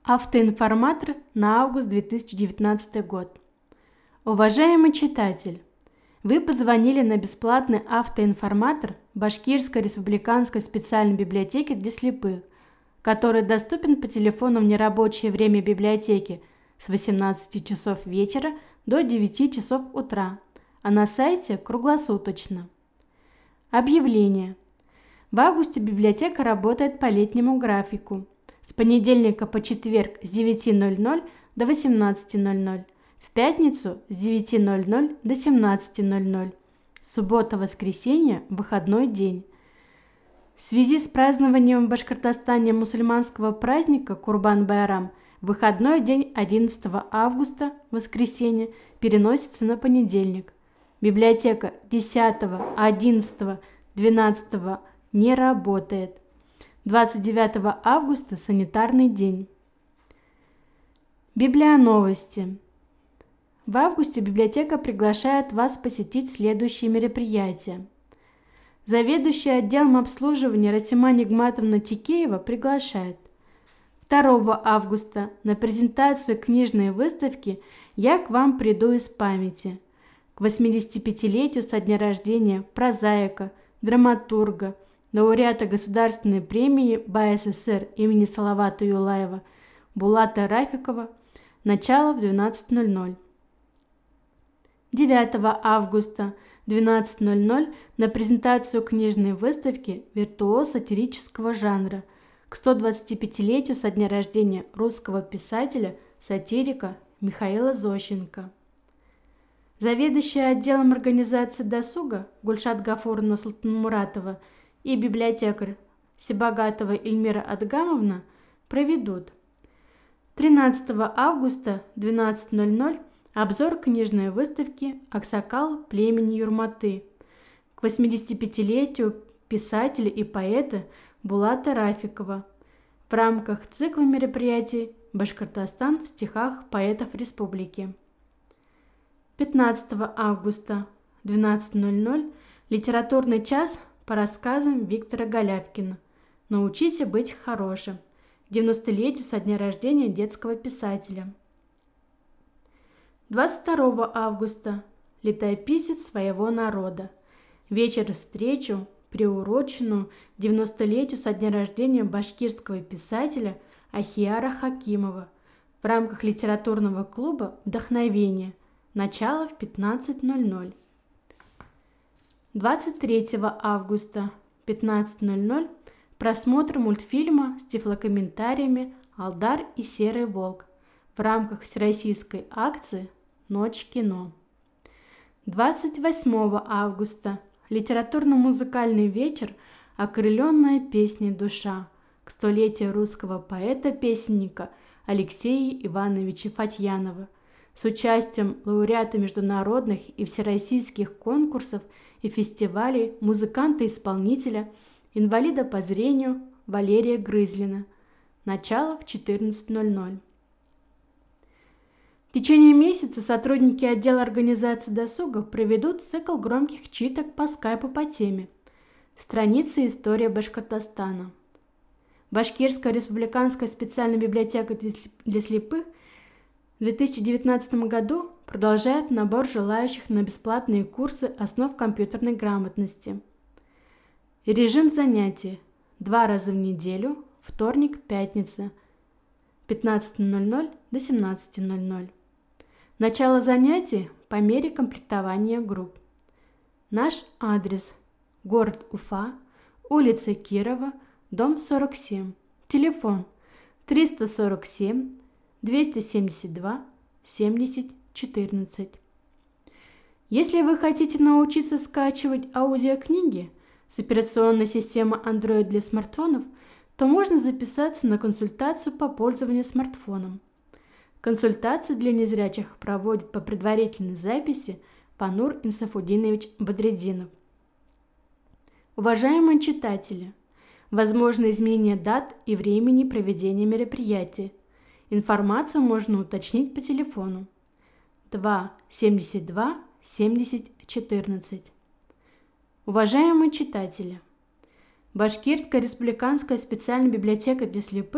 Автоинформатор на август 2019 год. Уважаемый читатель, вы позвонили на бесплатный автоинформатор Башкирской республиканской специальной библиотеки для слепых, который доступен по телефону в нерабочее время библиотеки с 18 часов вечера до 9 часов утра, а на сайте круглосуточно. Объявление. В августе библиотека работает по летнему графику. С понедельника по четверг с 9:00 до 18:00, в пятницу с 9:00 до 17:00, суббота-воскресенье – выходной день. В связи с празднованием в Башкортостане мусульманского праздника Курбан-Байрам выходной день 11 августа, воскресенье, переносится на понедельник. Библиотека 10, 11, 12 не работает. 29 августа – санитарный день. Библионовости. В августе библиотека приглашает вас посетить следующие мероприятия. Заведующая отделом обслуживания Расима Нигматовна Тикеева приглашает 2 августа на презентацию книжной выставки «Я к вам приду из памяти» к 85-летию со дня рождения прозаика, драматурга, лауреата Государственной премии БАССР имени Салавата Юлаева Булата Рафикова, начало в 12:00. 9 августа 12:00 на презентацию книжной выставки «Виртуоз сатирического жанра» к 125-летию со дня рождения русского писателя, сатирика Михаила Зощенко. Заведующая отделом организации досуга Гульшат Гафуровна Султанмуратова и библиотекарь Сибагатова Эльмира Адгамовна проведут 13 августа 12:00 обзор книжной выставки «Аксакал племени Юрматы» к 85-летию писателя и поэта Булата Рафикова в рамках цикла мероприятий «Башкортостан в стихах поэтов республики». 15 августа 12:00 литературный час по рассказам Виктора Голявкина «Научите быть хорошим» к 90-летию со дня рождения детского писателя. 22 августа летописец своего народа. Вечер-встречу, приуроченную 90-летию со дня рождения башкирского писателя Ахияра Хакимова в рамках литературного клуба «Вдохновение». Начало в 15:00. 23 августа 15:00 просмотр мультфильма с тифлокомментариями «Алдар и Серый волк» в рамках всероссийской акции «Ночь кино». 28 августа литературно-музыкальный вечер «Окрыленная песней душа» к 100-летию русского поэта-песенника Алексея Ивановича Фатьянова с участием лауреата международных и всероссийских конкурсов и фестивалей музыканта-исполнителя, инвалида по зрению Валерия Грызлина. Начало в 14:00. В течение месяца сотрудники отдела организации досуга проведут цикл громких читок по скайпу по теме «Страницы истории Башкортостана». Башкирская республиканская специальная библиотека для слепых в 2019 году продолжает набор желающих на бесплатные курсы основ компьютерной грамотности. Режим занятий 2 раза в неделю, вторник-пятница, 15:00 до 17:00. Начало занятий по мере комплектования групп. Наш адрес: город Уфа, улица Кирова, дом 47, телефон 347 272 70 14. Если вы хотите научиться скачивать аудиокниги с операционной системы Android для смартфонов, то можно записаться на консультацию по пользованию смартфоном. Консультации для незрячих проводит по предварительной записи Панур Инсафудинович Бадреддинов. Уважаемые читатели, возможно изменение дат и времени проведения мероприятия. Информацию можно уточнить по телефону 2 72 70 14. Уважаемые читатели, Башкирская республиканская специальная библиотека для слепых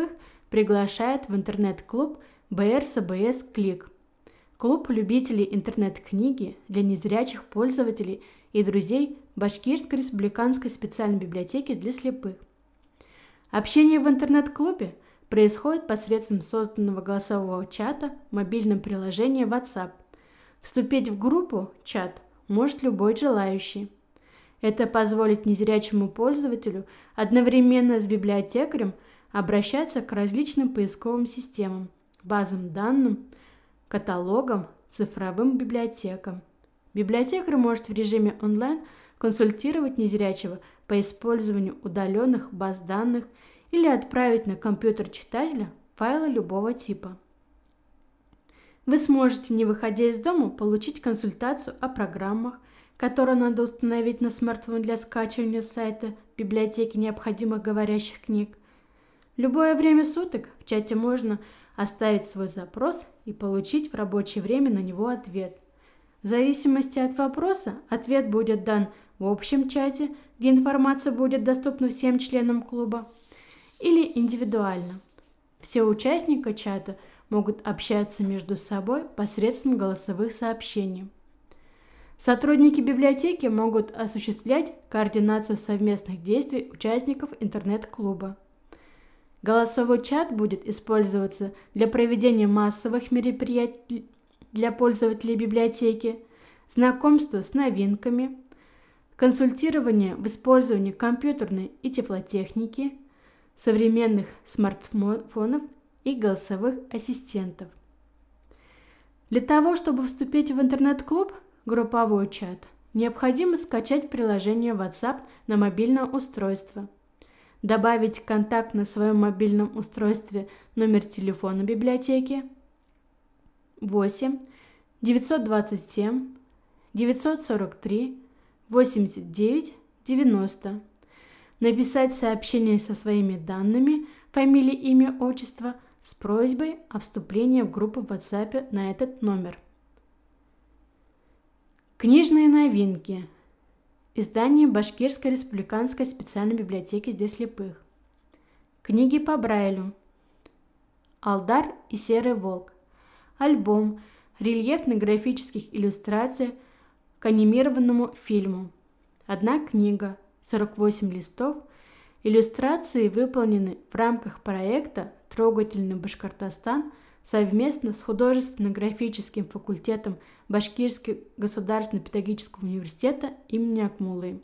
приглашает в интернет-клуб БРСБС «Клик». Клуб любителей интернет-книги для незрячих пользователей и друзей Башкирской республиканской специальной библиотеки для слепых. Общение в интернет-клубе происходит посредством созданного голосового чата в мобильном приложении WhatsApp. Вступить в группу «Чат» может любой желающий. Это позволит незрячему пользователю одновременно с библиотекарем обращаться к различным поисковым системам, базам данных, каталогам, цифровым библиотекам. Библиотекарь может в режиме онлайн консультировать незрячего по использованию удаленных баз данных или отправить на компьютер читателя файлы любого типа. Вы сможете, не выходя из дома, получить консультацию о программах, которые надо установить на смартфон для скачивания с сайта библиотеки необходимых говорящих книг. В любое время суток в чате можно оставить свой запрос и получить в рабочее время на него ответ. В зависимости от вопроса ответ будет дан в общем чате, где информация будет доступна всем членам клуба, или индивидуально. Все участники чата могут общаться между собой посредством голосовых сообщений. Сотрудники библиотеки могут осуществлять координацию совместных действий участников интернет-клуба. Голосовой чат будет использоваться для проведения массовых мероприятий для пользователей библиотеки, знакомства с новинками, консультирования в использовании компьютерной и теплотехники, современных смартфонов и голосовых ассистентов. Для того, чтобы вступить в интернет-клуб, групповой чат, необходимо скачать приложение WhatsApp на мобильное устройство, добавить в контакт на своем мобильном устройстве номер телефона библиотеки 8 927 943 89 90, написать сообщение со своими данными, фамилия, имя, отчество, с просьбой о вступлении в группу в WhatsApp на этот номер. Книжные новинки. Издание Башкирской республиканской специальной библиотеки для слепых. Книги по Брайлю. Алдар и Серый волк. Альбом рельефно-графических иллюстраций к анимированному фильму. Одна книга, 48 листов. Иллюстрации выполнены в рамках проекта «Трогательный Башкортостан» совместно с художественно-графическим факультетом Башкирского государственного педагогического университета имени Акмуллы.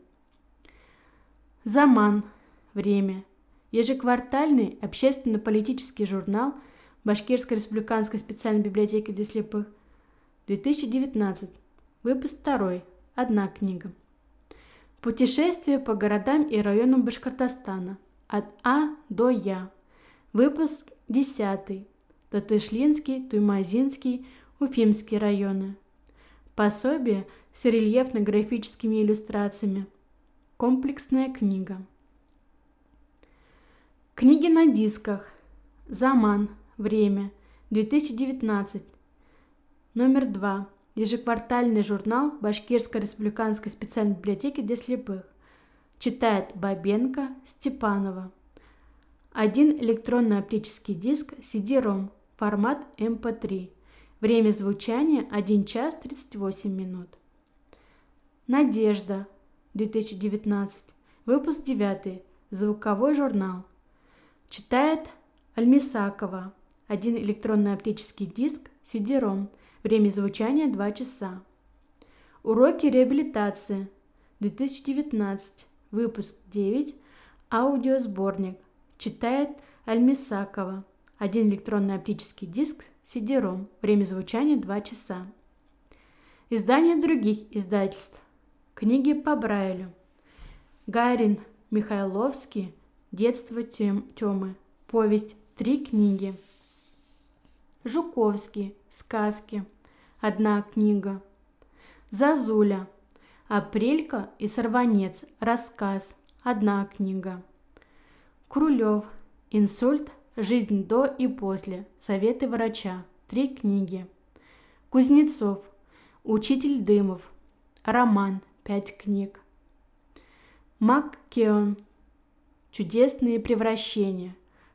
Заман. Время. Ежеквартальный общественно-политический журнал Башкирской республиканской специальной библиотеки для слепых. 2019. Выпуск 2. Одна книга. Путешествие по городам и районам Башкортостана. От А до Я. Выпуск 10. Татышлинский, Туймазинский, Уфимский районы. Пособие с рельефно-графическими иллюстрациями. Комплексная книга. Книги на дисках. Заман. Время. 2019. Номер 2. Ежеквартальный журнал Башкирской республиканской специальной библиотеки для слепых. Читает Бабенко, Степанова. Один электронный оптический диск CD-ROM. Формат MP3. Время звучания 1 час 38 минут. Надежда. 2019. Выпуск 9. Звуковой журнал. Читает Альмисакова. Один электронный оптический диск CD-ROM. Время звучания 2 часа. Уроки реабилитации. 2019. Выпуск 9. Аудиосборник. Читает Альмисакова. Один электронный оптический диск CD-ROM. Время звучания 2 часа. Издания других издательств. Книги по Брайлю. Гарин Михайловский. Детство Тёмы. Повесть. 3 книги. Жуковский. Сказки. 1 книга. Зазуля. Апрелька и сорванец. Рассказ. 1 книга. Крулев. Инсульт. Жизнь до и после. Советы врача. 3 книги. Кузнецов. Учитель Дымов. Роман. 5 книг. МакКеон. Чудесные превращения.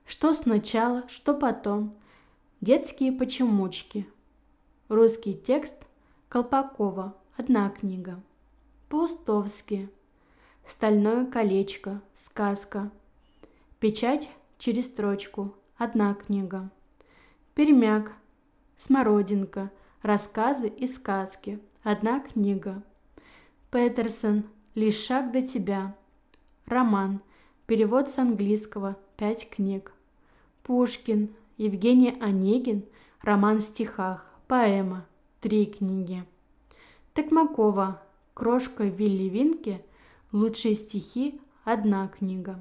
Что сначала, что потом. Детские почемучки. Русский текст Колпакова. Одна книга. Паустовский. Стальное колечко. Сказка. Печать через строчку. Одна книга. Пермяк. Смородинка. Рассказы и сказки. Одна книга. Петерсон. Лишь шаг до тебя. Роман. Перевод с английского. 5 книг. Пушкин. Евгений Онегин. Роман в стихах. Поэма. 3 книги. Токмакова. Крошка Вилли Винки. Лучшие стихи. 1 книга.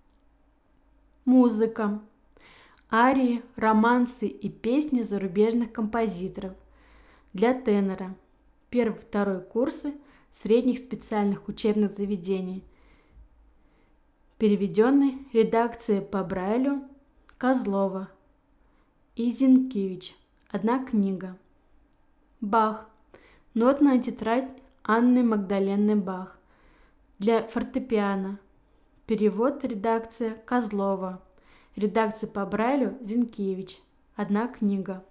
Музыка. Арии, романсы и песни зарубежных композиторов. Для тенора. 1-2 курсы средних специальных учебных заведений. Переведенный редакция по Брайлю Козлова и Зинкевич. 1 книга. Бах. Нотная тетрадь Анны Магдалены Бах. Для фортепиано. Перевод редакция Козлова. Редакция по Брайлю Зинкевич. 1 книга.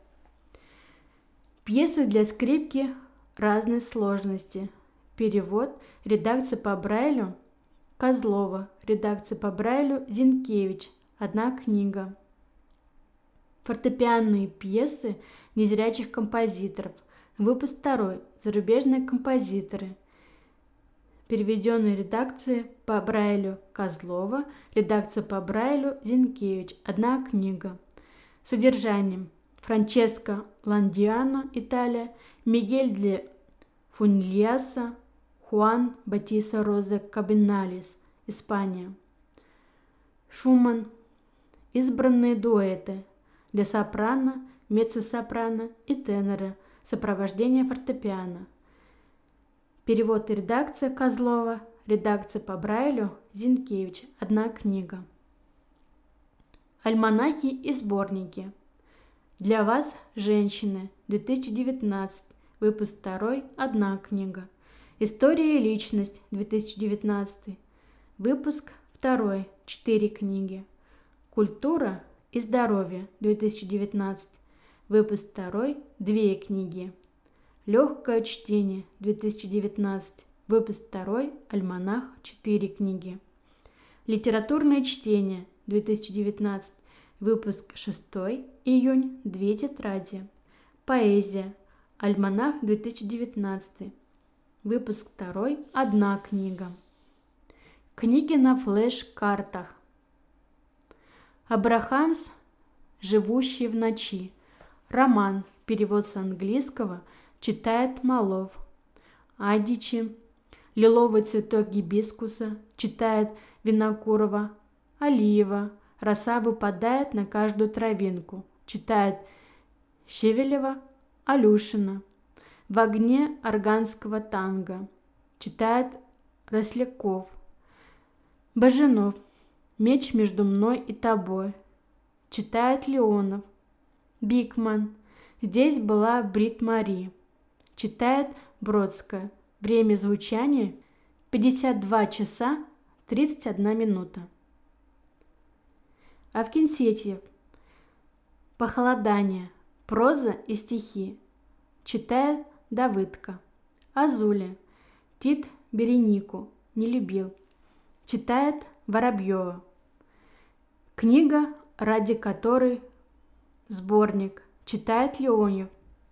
Пьесы для скрипки разной сложности. Перевод редакция по Брайлю Козлова. Редакция по Брайлю Зинкевич. 1 книга. Фортепианные пьесы незрячих композиторов. Выпуск 2. Зарубежные композиторы. Переведенная редакция по Брайлю Козлова. Редакция по Брайлю Зинкевич. 1 книга. Содержание. Франческо Ландиано, Италия. Мигель де Фуньяса. Хуан Батиса Розе Кабиналес, Испания. Шуман. Избранные дуэты для сопрано, меццо-сопрано и тенора. Сопровождение фортепиано. Перевод и редакция Козлова. Редакция по Брайлю Зинкевич. 1 книга. Альманахи и сборники. Для вас, женщины. 2019. Выпуск 2. 1 книга. История и личность. 2019. Выпуск 2. 4 книги. Культура и здоровье. 2019. Выпуск 2. 2 книги. Легкое чтение. 2019. Выпуск 2. Альманах. 4 книги. Литературное чтение. 2019. Выпуск 6. Июнь. 2 тетради. Поэзия. Альманах. 2019. Выпуск 2. 1 книга. Книги на флеш-картах. Абрахамс. Живущий в ночи. Роман. Перевод с английского. Читает Малов. Адичи. Лиловый цветок гибискуса. Читает Винокурова. Алиева. Роса выпадает на каждую травинку. Читает Щевелева. Алюшина. В огне арганского танго. Читает Росляков. Баженов. Меч между мной и тобой. Читает Леонов. Бикман. Здесь была Брит Мари. Читает Бродская. Время звучания 52 часа 31 минута. Авксентьев. Похолодание. Проза и стихи. Читает Давыдко. Азуля. Тит Беренику не любил. Читает Воробьева. Книга, ради которой сборник. Читает Леонев.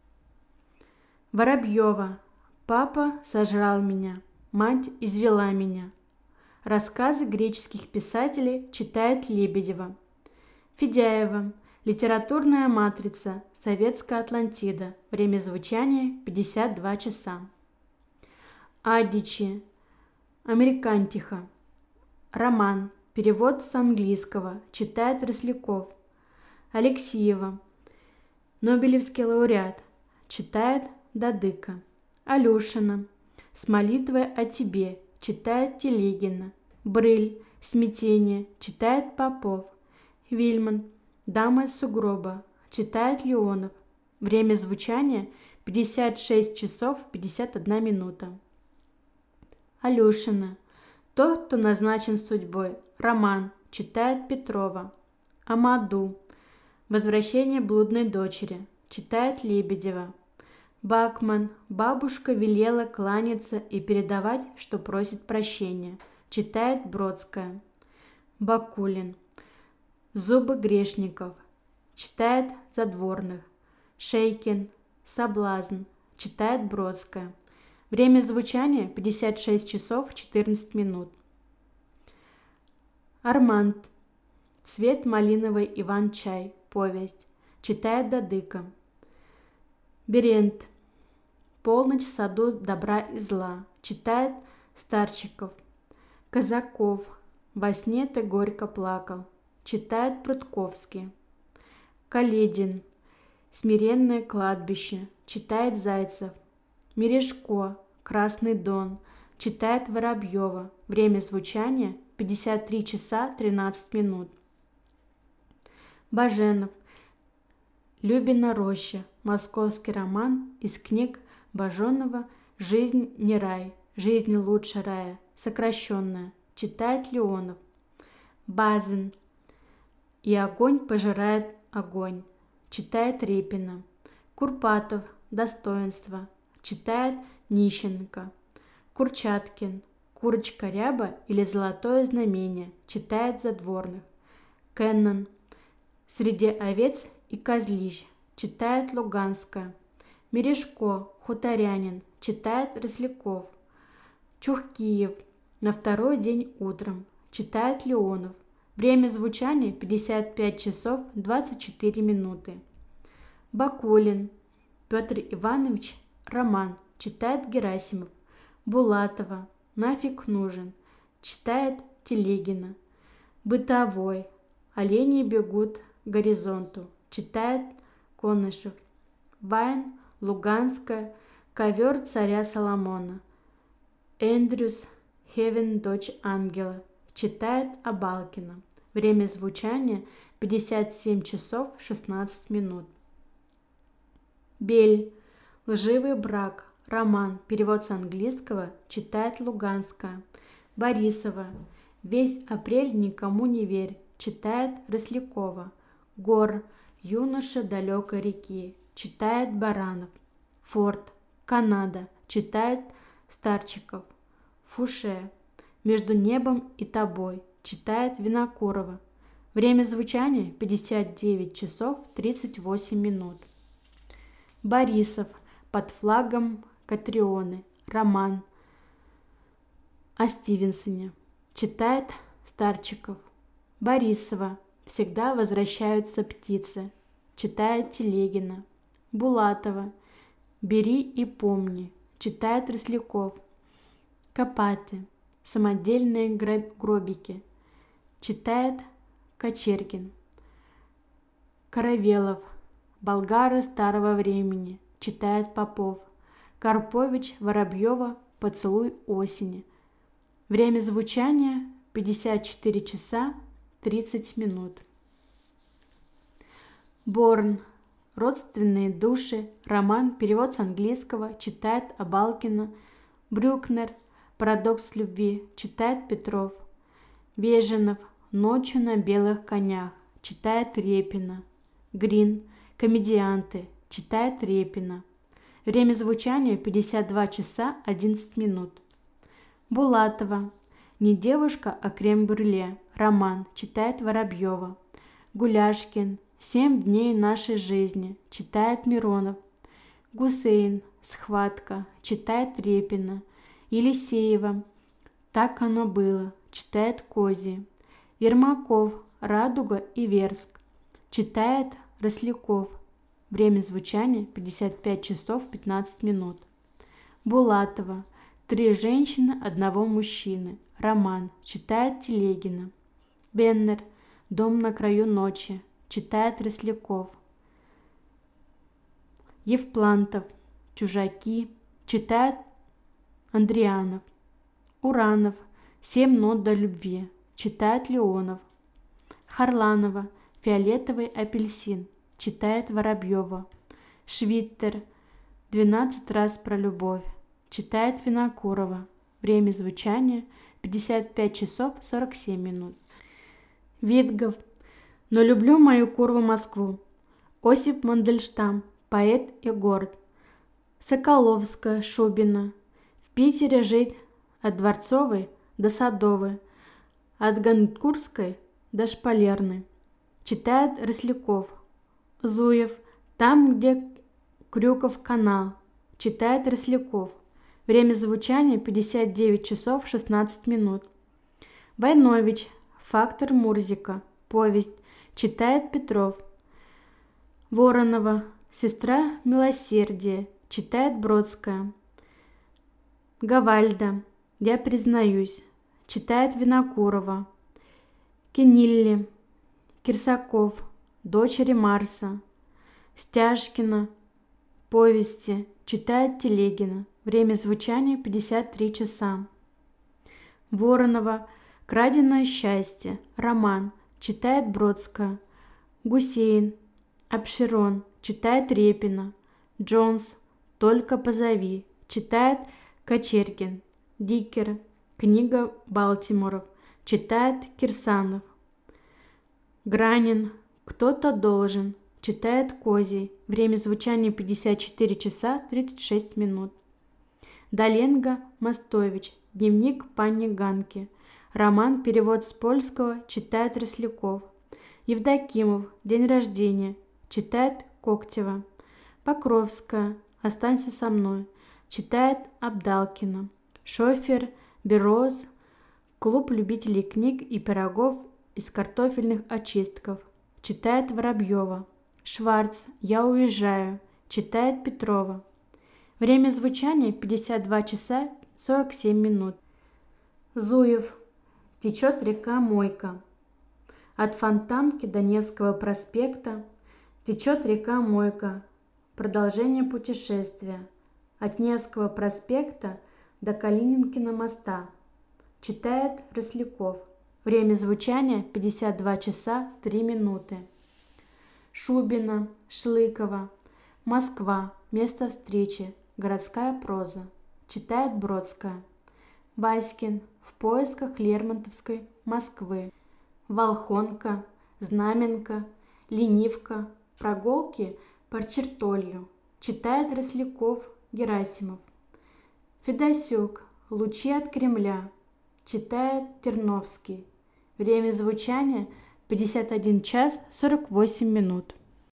Воробьева. Папа сожрал меня. Мать извела меня. Рассказы греческих писателей. Читает Лебедева. Федяева. Литературная матрица. Советская Атлантида. Время звучания 52 часа. Адичи. Американтиха. Роман. Перевод с английского. Читает Росляков. Алексеева. Нобелевский лауреат. Читает Дадыко. Алешина. С молитвой о тебе. Читает Телегина. Брыль. Смятение. Читает Попов. Вильман. Дама из сугроба. Читает Леонов. Время звучания 56 часов 51 минута. Алешина. Тот, кто назначен судьбой. Роман. Читает Петрова. Амаду. Возвращение блудной дочери. Читает Лебедева. Бакман. Бабушка велела кланяться и передавать, что просит прощения. Читает Бродская. Бакулин. Зубы грешников. Читает Задворных. Шейкин. Соблазн. Читает Бродская. Время звучания 56 часов 14 минут. Арманд. Цвет малиновый Иван-чай. Повесть. Читает Дадыка. Берент. Полночь в саду добра и зла. Читает Старчиков. Казаков. Во сне ты горько плакал. Читает Прудковский. Каледин. Смиренное кладбище. Читает Зайцев. Мережко. Красный Дон. Читает Воробьева. Время звучания 53 часа 13 минут. Баженов. Любина роща. Московский роман из книг Баженова «Жизнь не рай», «Жизнь лучше рая», сокращенная. Читает Леонов. Базин. И огонь пожирает огонь. Читает Репина. Курпатов. Достоинство. Читает Нищенко. Курчаткин. Курочка ряба или золотое знамение. Читает Задворных. Кеннон. Среди овец и козлищ. Читает Луганская. Мережко. Хуторянин. Читает Росляков. Чухкиев. На второй день утром. Читает Леонов. Время звучания 55 часов 24 минуты. Бакулин. Петр Иванович. Роман. Читает Герасимов. Булатова. Нафиг нужен. Читает Телегина. Бытовой. Олени бегут к горизонту. Читает Конышев. Вайн. Луганская. Ковер царя Соломона. Эндрюс. Хевен, дочь ангела. Читает Абалкина. Время звучания 57 часов 16 минут. Бель. Лживый брак. Роман. Перевод с английского. Читает Луганская. Борисова. Весь апрель никому не верь. Читает Рослякова. Гор. Юноша далекой реки. Читает Баранов. Форт. Канада. Читает Старчиков. Фуше. Между небом и тобой. Читает Винокурова. Время звучания 59 часов 38 минут. Борисов. Под флагом Катрионы. Роман о Стивенсоне. Читает Старчиков. Борисова. Всегда возвращаются птицы. Читает Телегина. Булатова. Бери и помни. Читает Росляков. Копаты. Самодельные гробики. Читает Кочергин. Каравелов. Болгары старого времени. Читает Попов. Карпович. Воробьева. Поцелуй осени. Время звучания 54 часа 30 минут. Борн. Родственные души. Роман. Перевод с английского. Читает Абалкина. Брюкнер. Парадокс любви. Читает Петров. Веженов. Ночью на белых конях. Читает Репина. Грин. Комедианты. Читает Репина. Время звучания 52 часа 11 минут. Булатова. Не девушка, а крем-брюле. Роман. Читает Воробьева. Гуляшкин. 7 дней нашей жизни. Читает Миронов. Гусейн. Схватка. Читает Репина. Елисеева. Так оно было. Читает Кози. Ермаков. Радуга и Верск. Читает Росляков. Время звучания 55 часов 15 минут. Булатова. 3 женщины, одного мужчины. Роман. Читает Телегина. Беннер. Дом на краю ночи. Читает Росляков. Евплантов. Чужаки. Читает Андрианов. Уранов. 7 нот до любви. Читает Леонов. Харланова. Фиолетовый апельсин. Читает Воробьева. Швиттер. 12 раз про любовь. Читает Винокурова. Время звучания 55 часов 47 минут. Витгов. Но люблю мою курву Москву. Осип Мандельштам, поэт и город. Соколовская, Шубина. В Питере жить от Дворцовой до Садовой, от Ганкурской до Шпалерной. Читает Росляков. Зуев. Там, где Крюков канал. Читает Росляков. Время звучания 59 часов 16 минут. Войнович. Фактор Мурзика. Повесть. Читает Петров. Воронова. Сестра милосердия. Читает Бродская. Гавальда. Я признаюсь. Читает Винокурова. Кенилли. Кирсаков. Дочери Марса. Стяжкина. Повести. Читает Телегина. Время звучания 53 часа. Воронова. Краденое счастье. Роман. Читает Бродская. Гусейн. Абшерон. Читает Репина. Джонс. Только позови. Читает Кочергин. Дикер. Книга Балтиморов. Читает Кирсанов. Гранин. Кто-то должен. Читает Козий. Время звучания 54 часа 36 минут. Доленго Мостович. Дневник Пани Ганки. Роман, перевод с польского. Читает Росляков. Евдокимов. День рождения. Читает Коктева. Покровская. Останься со мной. Читает Абдалкина. Шофер. Бероз. Клуб любителей книг и пирогов из картофельных очистков. Читает Воробьева. Шварц. Я уезжаю. Читает Петрова. Время звучания 52 часа 47 минут. Зуев. Течет река Мойка. От Фонтанки до Невского проспекта течет река Мойка. Продолжение путешествия. От Невского проспекта до Калининкина моста. Читает Росляков. Время звучания 52 часа 3 минуты. Шубина. Шлыкова. Москва. Место встречи. Городская проза. Читает Бродская. Васькин. В поисках Лермонтовской Москвы. Волхонка. Знаменка. Ленивка. Прогулки по Чертолью. Читает Росляков. Герасимов. Федосюк. Лучи от Кремля. Читает Терновский. Время звучания 51 час 48 минут.